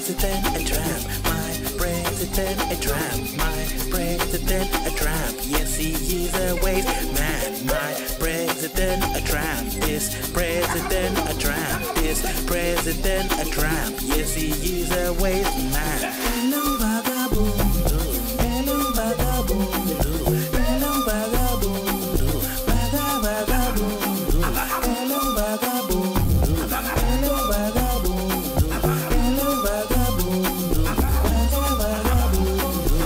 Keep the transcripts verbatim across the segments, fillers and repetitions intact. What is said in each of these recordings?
president a tramp, my president a tramp, my president a tramp. Yes, he is a waste man. My president a tramp, this president a tramp, this president a tramp. Yes, he is a waste man. Hello vagabundo, hello vagabundo, hello vagabundo, vaga vagabundo, hello vagabundo, hello vagabundo, hello vagabundo, vaga vagabundo.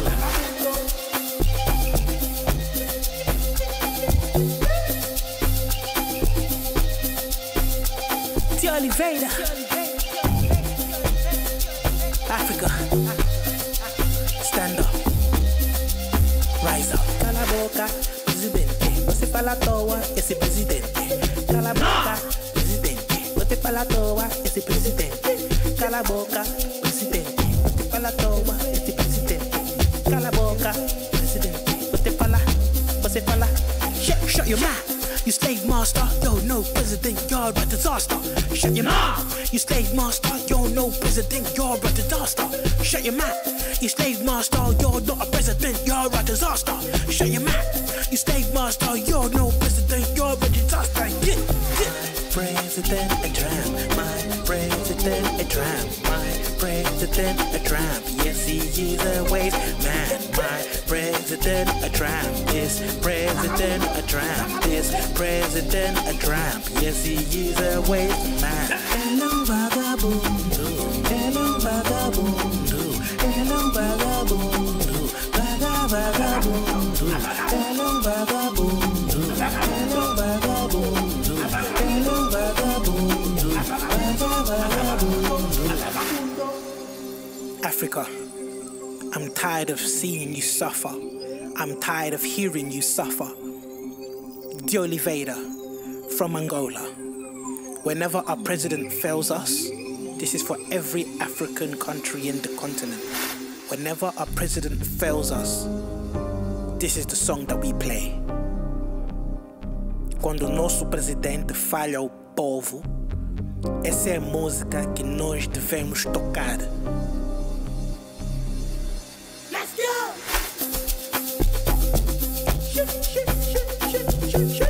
T. Oliveira, Africa, stand up, rise up. Cala a boca, presidente. Você fala à toa, esse presidente. Cala a boca, presidente. Você fala à toa, esse presidente. Cala a boca, presidente. Você fala à toa, esse presidente. Cala a boca, presidente. Você fala, você fala. Shut, shut your mouth. You slave master, yo, no president, you're a disaster. Shut your mouth. You slave master, you're no president, you're a disaster. Shut your mouth. You slave master, you're not a president, you're a disaster. Shut your mouth. You slave master, you're no president, you're a disaster. Yeah, yeah. President a tramp, my president a tramp, my president a tramp. Yes, he is a waste man. My president a tramp, this president a tramp, this president a tramp. Yes, he is a waste man. Hello vagabundo, hello vagabundo, hello vagabundo, vaga vagabundo, hello vagabundo, hello vagabundo, hello vagabundo, vaga vagabundo. Africa, I'm tired of seeing you suffer. I'm tired of hearing you suffer. T. Oliveira from Angola. Whenever our president fails us, this is for every African country in the continent. Whenever our president fails us, this is the song that we play. Quando o nosso presidente falha ao povo, essa é a música que nós devemos tocar. Let's go! Shit, shit, shit, shit, shit, shit.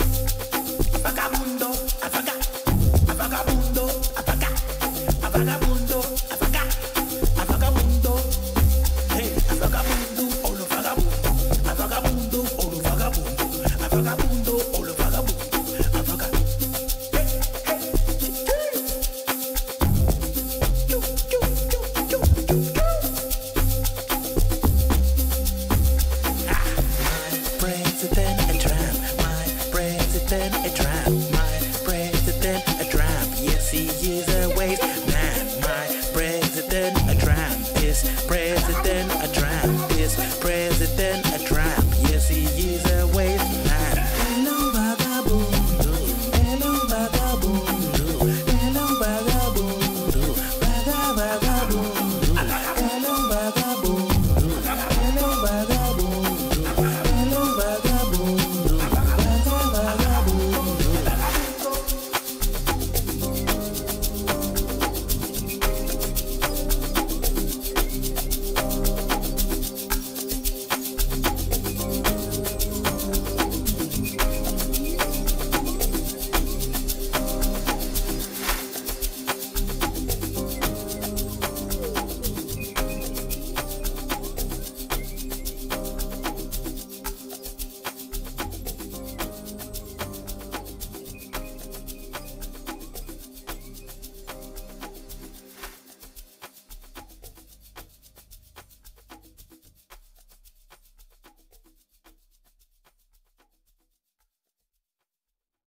Vagabundo, a vaga, a vagabundo, a vaga, a vagabundo.